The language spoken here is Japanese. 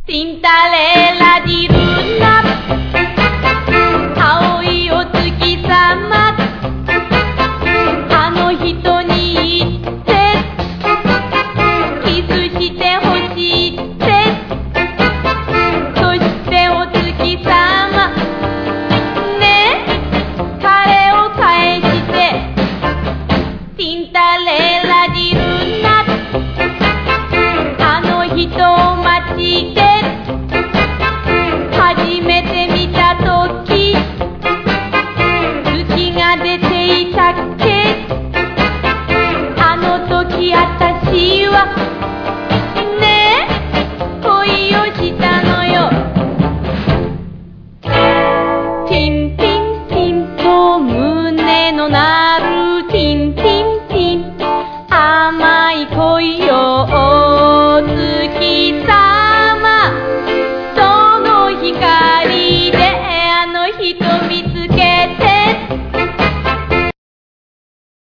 Tintalela di luna,青いお月様、あの人に言ってキスしてほしいって。そしてお月様ねえ、彼を返して。Tintalela di luna,あの人を待ちで